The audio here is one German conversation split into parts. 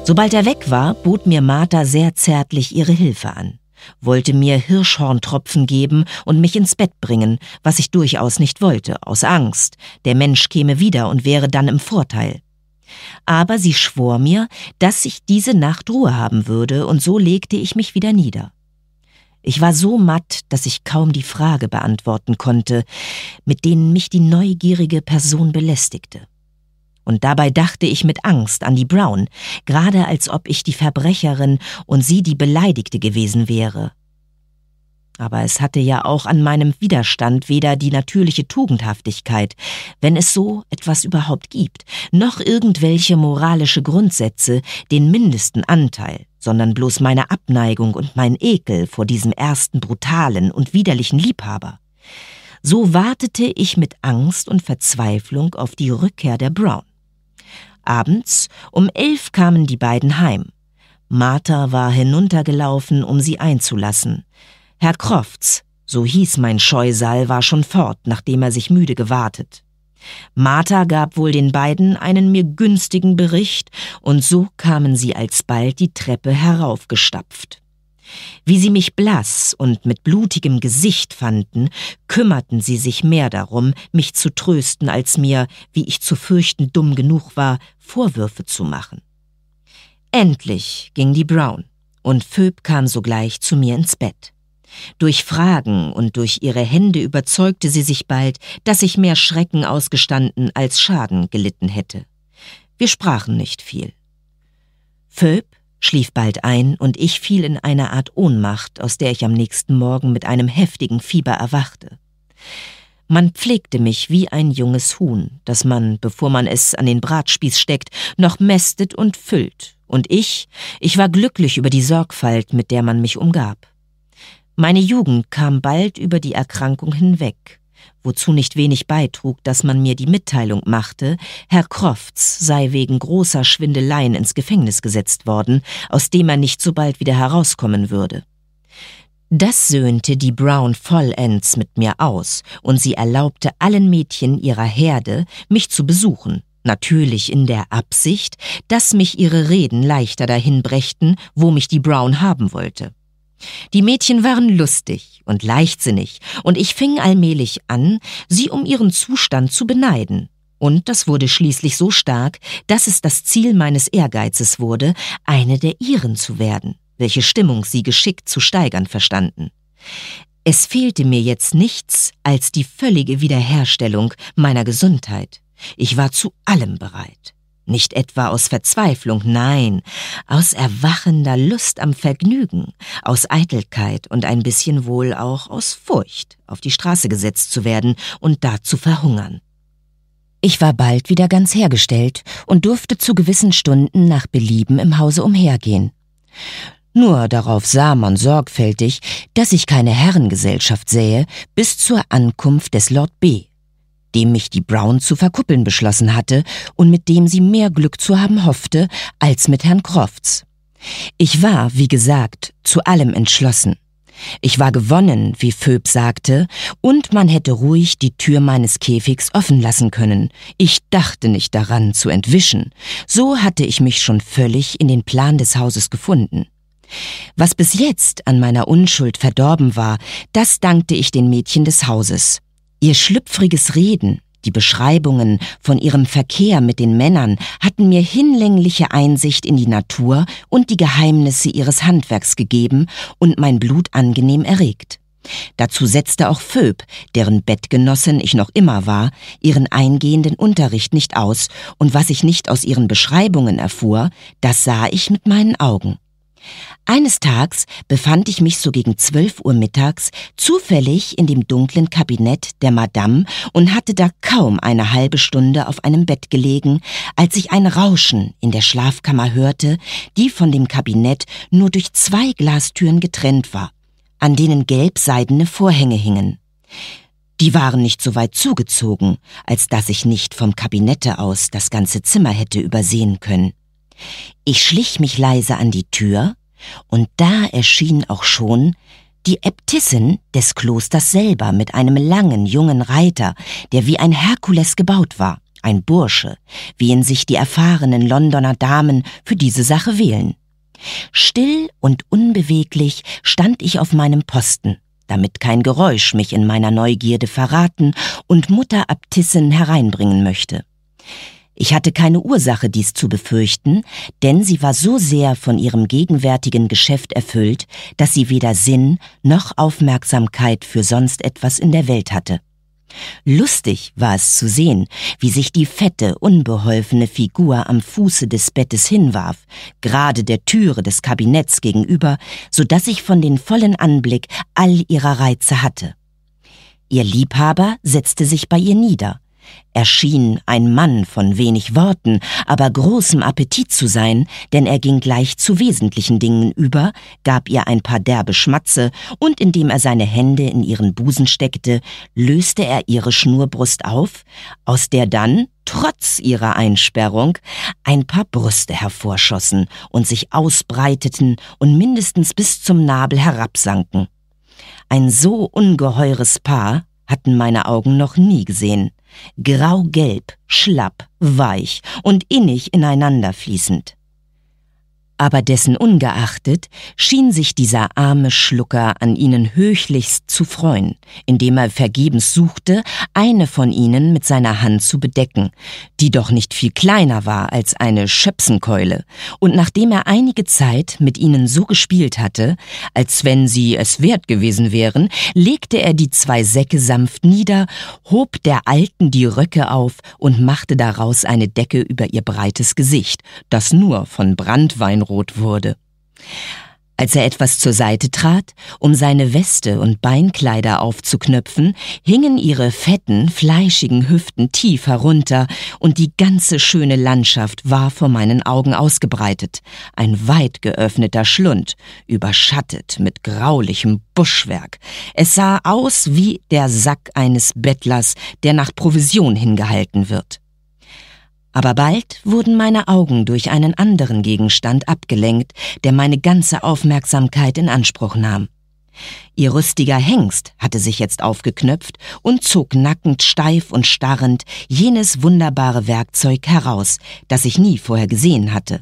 Sobald er weg war, bot mir Martha sehr zärtlich ihre Hilfe an, wollte mir Hirschhorntropfen geben und mich ins Bett bringen, was ich durchaus nicht wollte, aus Angst, der Mensch käme wieder und wäre dann im Vorteil. Aber sie schwor mir, dass ich diese Nacht Ruhe haben würde, und so legte ich mich wieder nieder. Ich war so matt, dass ich kaum die Frage beantworten konnte, mit denen mich die neugierige Person belästigte. Und dabei dachte ich mit Angst an die Brown, gerade als ob ich die Verbrecherin und sie die Beleidigte gewesen wäre. Aber es hatte ja auch an meinem Widerstand weder die natürliche Tugendhaftigkeit, wenn es so etwas überhaupt gibt, noch irgendwelche moralische Grundsätze den mindesten Anteil, sondern bloß meine Abneigung und mein Ekel vor diesem ersten brutalen und widerlichen Liebhaber. So wartete ich mit Angst und Verzweiflung auf die Rückkehr der Brown. Abends um 11 kamen die beiden heim. Martha war hinuntergelaufen, um sie einzulassen. Herr Crofts, so hieß mein Scheusal, war schon fort, nachdem er sich müde gewartet. Martha gab wohl den beiden einen mir günstigen Bericht, und so kamen sie alsbald die Treppe heraufgestapft. Wie sie mich blass und mit blutigem Gesicht fanden, kümmerten sie sich mehr darum, mich zu trösten, als mir, wie ich zu fürchten dumm genug war, Vorwürfe zu machen. Endlich ging die Brown, und Phoebe kam sogleich zu mir ins Bett. Durch Fragen und durch ihre Hände überzeugte sie sich bald, dass ich mehr Schrecken ausgestanden als Schaden gelitten hätte. Wir sprachen nicht viel. Phoebe schlief bald ein, und ich fiel in eine Art Ohnmacht, aus der ich am nächsten Morgen mit einem heftigen Fieber erwachte. Man pflegte mich wie ein junges Huhn, das man, bevor man es an den Bratspieß steckt, noch mästet und füllt, und ich war glücklich über die Sorgfalt, mit der man mich umgab. Meine Jugend kam bald über die Erkrankung hinweg, wozu nicht wenig beitrug, dass man mir die Mitteilung machte, Herr Crofts sei wegen großer Schwindeleien ins Gefängnis gesetzt worden, aus dem er nicht so bald wieder herauskommen würde. Das söhnte die Brown vollends mit mir aus, und sie erlaubte allen Mädchen ihrer Herde, mich zu besuchen, natürlich in der Absicht, dass mich ihre Reden leichter dahin brächten, wo mich die Brown haben wollte. Die Mädchen waren lustig und leichtsinnig, und ich fing allmählich an, sie um ihren Zustand zu beneiden. Und das wurde schließlich so stark, dass es das Ziel meines Ehrgeizes wurde, eine der ihren zu werden, welche Stimmung sie geschickt zu steigern verstanden. Es fehlte mir jetzt nichts als die völlige Wiederherstellung meiner Gesundheit. Ich war zu allem bereit. Nicht etwa aus Verzweiflung, nein, aus erwachender Lust am Vergnügen, aus Eitelkeit und ein bisschen wohl auch aus Furcht, auf die Straße gesetzt zu werden und da zu verhungern. Ich war bald wieder ganz hergestellt und durfte zu gewissen Stunden nach Belieben im Hause umhergehen. Nur darauf sah man sorgfältig, dass ich keine Herrengesellschaft sähe, bis zur Ankunft des Lord B., dem mich die Brown zu verkuppeln beschlossen hatte und mit dem sie mehr Glück zu haben hoffte als mit Herrn Crofts. Ich war, wie gesagt, zu allem entschlossen. Ich war gewonnen, wie Phoebe sagte, und man hätte ruhig die Tür meines Käfigs offen lassen können. Ich dachte nicht daran, zu entwischen. So hatte ich mich schon völlig in den Plan des Hauses gefunden. Was bis jetzt an meiner Unschuld verdorben war, das dankte ich den Mädchen des Hauses. Ihr schlüpfriges Reden, die Beschreibungen von ihrem Verkehr mit den Männern hatten mir hinlängliche Einsicht in die Natur und die Geheimnisse ihres Handwerks gegeben und mein Blut angenehm erregt. Dazu setzte auch Phoebe, deren Bettgenossin ich noch immer war, ihren eingehenden Unterricht nicht aus, und was ich nicht aus ihren Beschreibungen erfuhr, das sah ich mit meinen Augen. Eines Tags befand ich mich so gegen 12 Uhr mittags zufällig in dem dunklen Kabinett der Madame und hatte da kaum eine halbe Stunde auf einem Bett gelegen, als ich ein Rauschen in der Schlafkammer hörte, die von dem Kabinett nur durch 2 Glastüren getrennt war, an denen gelb-seidene Vorhänge hingen. Die waren nicht so weit zugezogen, als dass ich nicht vom Kabinette aus das ganze Zimmer hätte übersehen können. Ich schlich mich leise an die Tür, und da erschien auch schon die Äbtissin des Klosters selber mit einem langen, jungen Reiter, der wie ein Herkules gebaut war, Ein Bursche, wie ihn sich die erfahrenen Londoner Damen für diese Sache wählen. Still und unbeweglich stand ich auf meinem Posten, damit kein Geräusch mich in meiner Neugierde verraten und Mutter Äbtissin hereinbringen möchte. Ich hatte keine Ursache, dies zu befürchten, denn sie war so sehr von ihrem gegenwärtigen Geschäft erfüllt, dass sie weder Sinn noch Aufmerksamkeit für sonst etwas in der Welt hatte. Lustig war es zu sehen, wie sich die fette, unbeholfene Figur am Fuße des Bettes hinwarf, gerade der Türe des Kabinetts gegenüber, so dass ich von den vollen Anblick all ihrer Reize hatte. Ihr Liebhaber setzte sich bei ihr nieder. Er schien ein Mann von wenig Worten, aber großem Appetit zu sein, denn er ging gleich zu wesentlichen Dingen über, gab ihr ein paar derbe Schmatze und indem er seine Hände in ihren Busen steckte, löste er ihre Schnurbrust auf, aus der dann, trotz ihrer Einsperrung, ein paar Brüste hervorschossen und sich ausbreiteten und mindestens bis zum Nabel herabsanken. Ein so ungeheures Paar hatten meine Augen noch nie gesehen. Grau-gelb, schlapp, weich und innig ineinander fließend. Aber dessen ungeachtet schien sich dieser arme Schlucker an ihnen höchlichst zu freuen, indem er vergebens suchte, eine von ihnen mit seiner Hand zu bedecken, die doch nicht viel kleiner war als eine Schöpsenkeule, und nachdem er einige Zeit mit ihnen so gespielt hatte, als wenn sie es wert gewesen wären, legte er die 2 Säcke sanft nieder, hob der Alten die Röcke auf und machte daraus eine Decke über ihr breites Gesicht, das nur von Branntwein rot wurde. Als er etwas zur Seite trat, um seine Weste und Beinkleider aufzuknöpfen, hingen ihre fetten, fleischigen Hüften tief herunter und die ganze schöne Landschaft war vor meinen Augen ausgebreitet. Ein weit geöffneter Schlund, überschattet mit graulichem Buschwerk. Es sah aus wie der Sack eines Bettlers, der nach Provision hingehalten wird. Aber bald wurden meine Augen durch einen anderen Gegenstand abgelenkt, der meine ganze Aufmerksamkeit in Anspruch nahm. Ihr rüstiger Hengst hatte sich jetzt aufgeknöpft und zog nackend, steif und starrend jenes wunderbare Werkzeug heraus, das ich nie vorher gesehen hatte.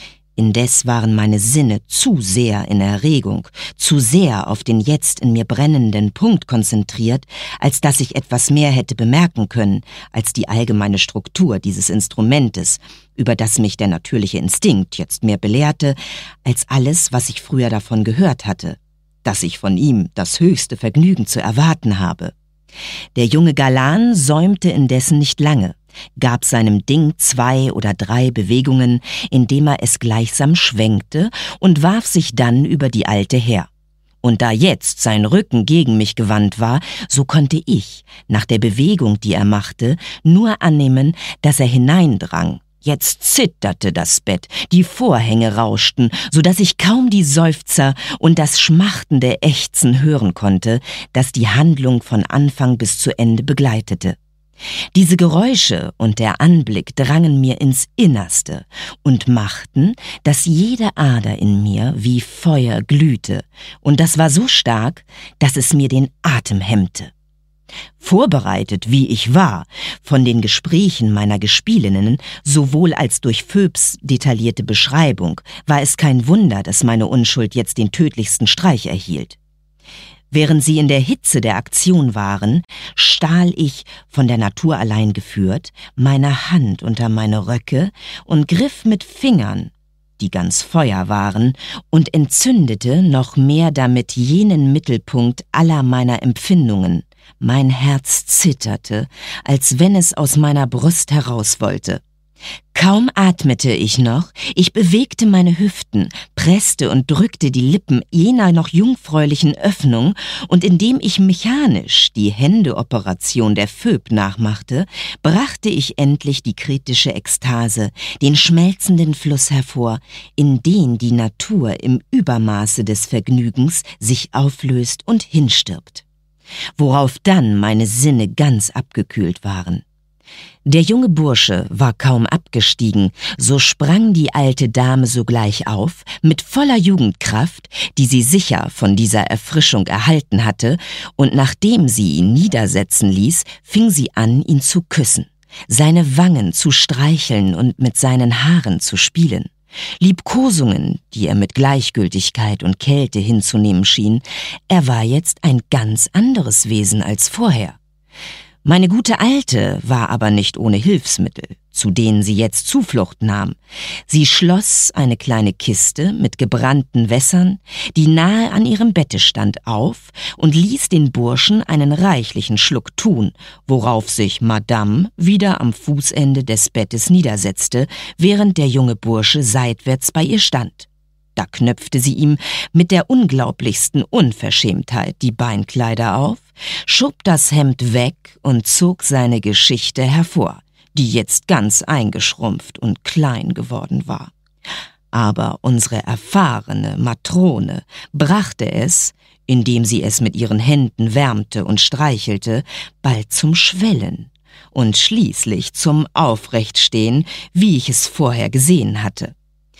Indes waren meine Sinne zu sehr in Erregung, zu sehr auf den jetzt in mir brennenden Punkt konzentriert, als dass ich etwas mehr hätte bemerken können, als die allgemeine Struktur dieses Instrumentes, über das mich der natürliche Instinkt jetzt mehr belehrte, als alles, was ich früher davon gehört hatte, dass ich von ihm das höchste Vergnügen zu erwarten habe. Der junge Galan säumte indessen nicht lange, gab seinem Ding 2 oder 3 Bewegungen, indem er es gleichsam schwenkte und warf sich dann über die Alte her. Und da jetzt sein Rücken gegen mich gewandt war, so konnte ich, nach der Bewegung, die er machte, nur annehmen, dass er hineindrang. Jetzt zitterte das Bett, die Vorhänge rauschten, so dass ich kaum die Seufzer und das schmachtende Ächzen hören konnte, das die Handlung von Anfang bis zu Ende begleitete. Diese Geräusche und der Anblick drangen mir ins Innerste und machten, dass jede Ader in mir wie Feuer glühte, und das war so stark, dass es mir den Atem hemmte. Vorbereitet, wie ich war, von den Gesprächen meiner Gespielinnen, sowohl als durch Phoebs detaillierte Beschreibung, war es kein Wunder, dass meine Unschuld jetzt den tödlichsten Streich erhielt. Während sie in der Hitze der Aktion waren, stahl ich, von der Natur allein geführt, meine Hand unter meine Röcke und griff mit Fingern, die ganz Feuer waren, und entzündete noch mehr damit jenen Mittelpunkt aller meiner Empfindungen. Mein Herz zitterte, als wenn es aus meiner Brust heraus wollte. Kaum atmete ich noch, ich bewegte meine Hüften, presste und drückte die Lippen jener noch jungfräulichen Öffnung, und indem ich mechanisch die Händeoperation der Phoeb nachmachte, brachte ich endlich die kritische Ekstase, den schmelzenden Fluss hervor, in den die Natur im Übermaße des Vergnügens sich auflöst und hinstirbt. Worauf dann meine Sinne ganz abgekühlt waren. Der junge Bursche war kaum abgestiegen, so sprang die alte Dame sogleich auf, mit voller Jugendkraft, die sie sicher von dieser Erfrischung erhalten hatte, und nachdem sie ihn niedersetzen ließ, fing sie an, ihn zu küssen. seine Wangen zu streicheln und mit seinen Haaren zu spielen. Liebkosungen, die er mit Gleichgültigkeit und Kälte hinzunehmen schien, er war jetzt ein ganz anderes Wesen als vorher. Meine gute Alte war aber nicht ohne Hilfsmittel, zu denen sie jetzt Zuflucht nahm. Sie schloss eine kleine Kiste mit gebrannten Wässern, die nahe an ihrem Bette stand, auf und ließ den Burschen einen reichlichen Schluck tun, worauf sich Madame wieder am Fußende des Bettes niedersetzte, während der junge Bursche seitwärts bei ihr stand. Da knöpfte sie ihm mit der unglaublichsten Unverschämtheit die Beinkleider auf, schob das Hemd weg und zog seine Geschichte hervor, die jetzt ganz eingeschrumpft und klein geworden war. Aber unsere erfahrene Matrone brachte es, indem sie es mit ihren Händen wärmte und streichelte, bald zum Schwellen und schließlich zum Aufrechtstehen, wie ich es vorher gesehen hatte.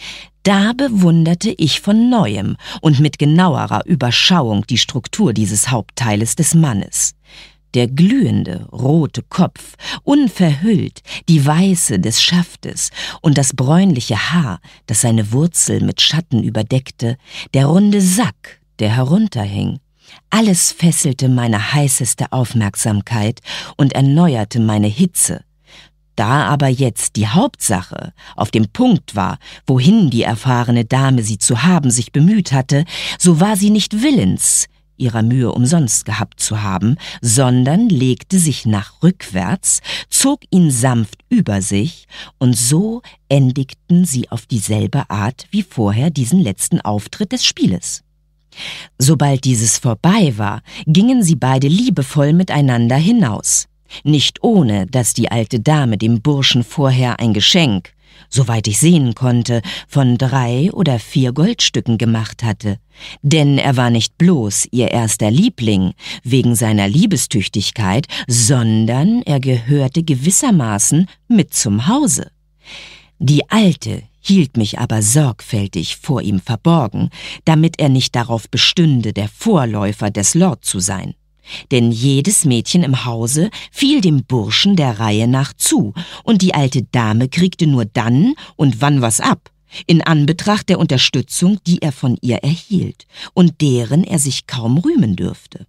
Da bewunderte ich von Neuem und mit genauerer Überschauung die Struktur dieses Hauptteiles des Mannes. Der glühende, rote Kopf, unverhüllt, die Weiße des Schaftes und das bräunliche Haar, das seine Wurzel mit Schatten überdeckte, der runde Sack, der herunterhing. Alles fesselte meine heißeste Aufmerksamkeit und erneuerte meine Hitze. Da aber jetzt die Hauptsache auf dem Punkt war, wohin die erfahrene Dame sie zu haben sich bemüht hatte, so war sie nicht willens, ihrer Mühe umsonst gehabt zu haben, sondern legte sich nach rückwärts, zog ihn sanft über sich, und so endigten sie auf dieselbe Art wie vorher diesen letzten Auftritt des Spieles. Sobald dieses vorbei war, gingen sie beide liebevoll miteinander hinaus. Nicht ohne, dass die alte Dame dem Burschen vorher ein Geschenk, soweit ich sehen konnte, von 3 oder 4 Goldstücken gemacht hatte. Denn er war nicht bloß ihr erster Liebling wegen seiner Liebestüchtigkeit, sondern er gehörte gewissermaßen mit zum Hause. Die Alte hielt mich aber sorgfältig vor ihm verborgen, damit er nicht darauf bestünde, der Vorläufer des Lord zu sein. Denn jedes Mädchen im Hause fiel dem Burschen der Reihe nach zu, und die alte Dame kriegte nur dann und wann was ab, in Anbetracht der Unterstützung, die er von ihr erhielt und deren er sich kaum rühmen dürfte.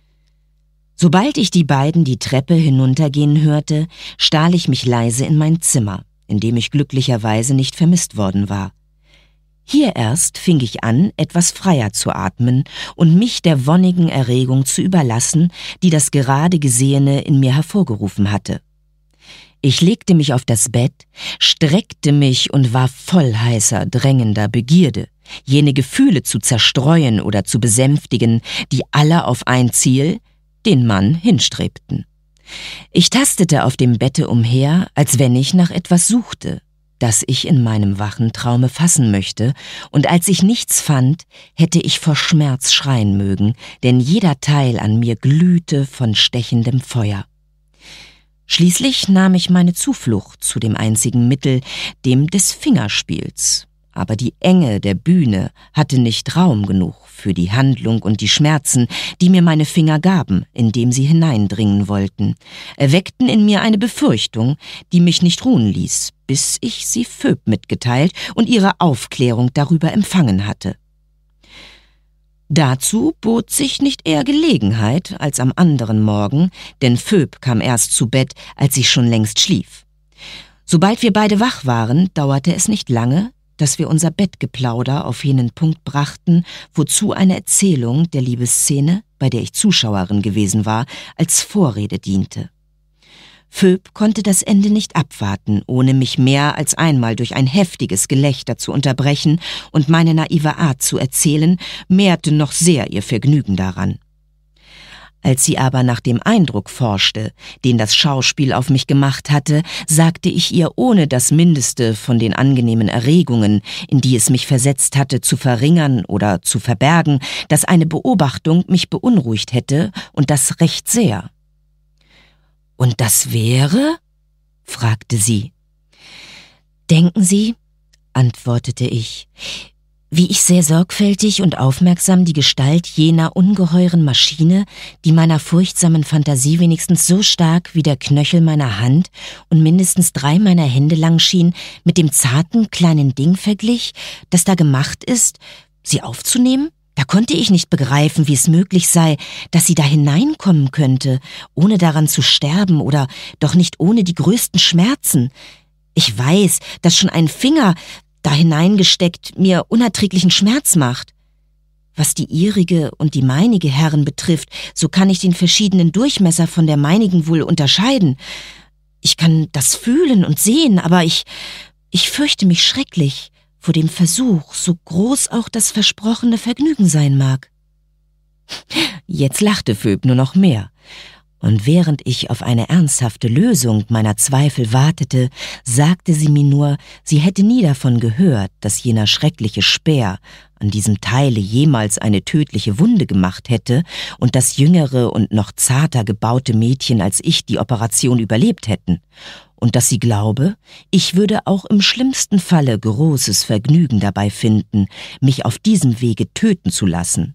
Sobald ich die beiden die Treppe hinuntergehen hörte, stahl ich mich leise in mein Zimmer, in dem ich glücklicherweise nicht vermisst worden war. Hier erst fing ich an, etwas freier zu atmen und mich der wonnigen Erregung zu überlassen, die das gerade Gesehene in mir hervorgerufen hatte. Ich legte mich auf das Bett, streckte mich und war voll heißer, drängender Begierde, jene Gefühle zu zerstreuen oder zu besänftigen, die alle auf ein Ziel, den Mann, hinstrebten. Ich tastete auf dem Bette umher, als wenn ich nach etwas suchte, das ich in meinem wachen Traume fassen möchte, und als ich nichts fand, hätte ich vor Schmerz schreien mögen, denn jeder Teil an mir glühte von stechendem Feuer. Schließlich nahm ich meine Zuflucht zu dem einzigen Mittel, dem des Fingerspiels. Aber die Enge der Bühne hatte nicht Raum genug für die Handlung und die Schmerzen, die mir meine Finger gaben, indem sie hineindringen wollten, erweckten in mir eine Befürchtung, die mich nicht ruhen ließ, bis ich sie Phoebe mitgeteilt und ihre Aufklärung darüber empfangen hatte. Dazu bot sich nicht eher Gelegenheit als am anderen Morgen, denn Phoebe kam erst zu Bett, als ich schon längst schlief. Sobald wir beide wach waren, dauerte es nicht lange, dass wir unser Bettgeplauder auf jenen Punkt brachten, wozu eine Erzählung der Liebesszene, bei der ich Zuschauerin gewesen war, als Vorrede diente. Phoebe konnte das Ende nicht abwarten, ohne mich mehr als einmal durch ein heftiges Gelächter zu unterbrechen, und meine naive Art zu erzählen mehrte noch sehr ihr Vergnügen daran. Als sie aber nach dem Eindruck forschte, den das Schauspiel auf mich gemacht hatte, sagte ich ihr, ohne das Mindeste von den angenehmen Erregungen, in die es mich versetzt hatte, zu verringern oder zu verbergen, dass eine Beobachtung mich beunruhigt hätte, und das recht sehr. »Und das wäre?« fragte sie. »Denken Sie«, antwortete ich, wie ich sehr sorgfältig und aufmerksam die Gestalt jener ungeheuren Maschine, die meiner furchtsamen Fantasie wenigstens so stark wie der Knöchel meiner Hand und mindestens 3 meiner Hände lang schien, mit dem zarten kleinen Ding verglich, das da gemacht ist, sie aufzunehmen? Da konnte ich nicht begreifen, wie es möglich sei, dass sie da hineinkommen könnte, ohne daran zu sterben oder doch nicht ohne die größten Schmerzen. Ich weiß, dass schon ein Finger da hineingesteckt mir unerträglichen Schmerz macht. Was die ihrige und die meinige Herren betrifft, so kann ich den verschiedenen Durchmesser von der meinigen wohl unterscheiden. Ich kann das fühlen und sehen, aber ich fürchte mich schrecklich vor dem Versuch, so groß auch das versprochene Vergnügen sein mag. Jetzt lachte Phoebe nur noch mehr. Und während ich auf eine ernsthafte Lösung meiner Zweifel wartete, sagte sie mir nur, sie hätte nie davon gehört, dass jener schreckliche Speer an diesem Teile jemals eine tödliche Wunde gemacht hätte und das jüngere und noch zarter gebaute Mädchen als ich die Operation überlebt hätten, und dass sie glaube, ich würde auch im schlimmsten Falle großes Vergnügen dabei finden, mich auf diesem Wege töten zu lassen.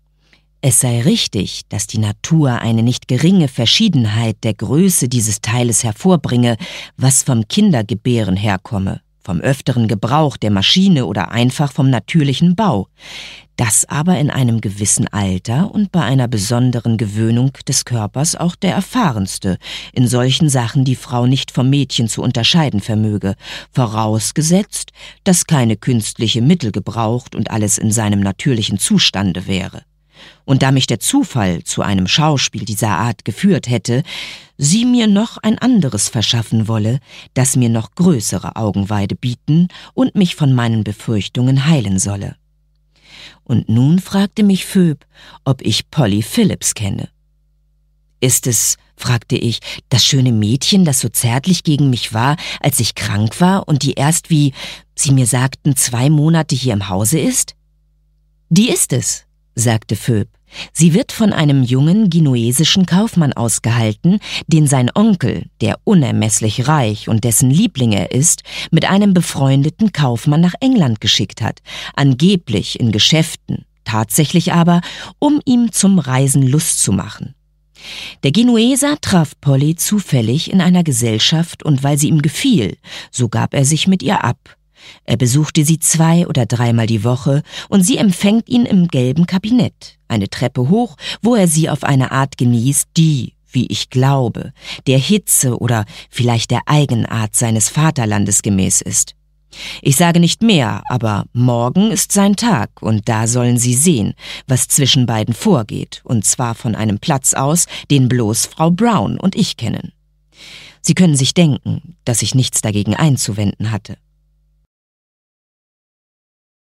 Es sei richtig, dass die Natur eine nicht geringe Verschiedenheit der Größe dieses Teiles hervorbringe, was vom Kindergebären herkomme, vom öfteren Gebrauch der Maschine oder einfach vom natürlichen Bau, dass aber in einem gewissen Alter und bei einer besonderen Gewöhnung des Körpers auch der Erfahrenste in solchen Sachen die Frau nicht vom Mädchen zu unterscheiden vermöge, vorausgesetzt, dass keine künstliche Mittel gebraucht und alles in seinem natürlichen Zustande wäre. Und da mich der Zufall zu einem Schauspiel dieser Art geführt hätte, sie mir noch ein anderes verschaffen wolle, das mir noch größere Augenweide bieten und mich von meinen Befürchtungen heilen solle. Und nun fragte mich Phoebe, ob ich Polly Phillips kenne. »Ist es«, fragte ich, »das schöne Mädchen, das so zärtlich gegen mich war, als ich krank war und die erst, wie Sie mir sagten, 2 Monate hier im Hause ist?« »Die ist es«, sagte Phoebe. »Sie wird von einem jungen genuesischen Kaufmann ausgehalten, den sein Onkel, der unermesslich reich und dessen Liebling er ist, mit einem befreundeten Kaufmann nach England geschickt hat, angeblich in Geschäften, tatsächlich aber, um ihm zum Reisen Lust zu machen. Der Genueser traf Polly zufällig in einer Gesellschaft und weil sie ihm gefiel, so gab er sich mit ihr ab. Er besuchte sie 2 oder 3-mal die Woche und sie empfängt ihn im gelben Kabinett, eine Treppe hoch, wo er sie auf eine Art genießt, die, wie ich glaube, der Hitze oder vielleicht der Eigenart seines Vaterlandes gemäß ist. Ich sage nicht mehr, aber morgen ist sein Tag und da sollen Sie sehen, was zwischen beiden vorgeht, und zwar von einem Platz aus, den bloß Frau Brown und ich kennen. Sie können sich denken, dass ich nichts dagegen einzuwenden hatte.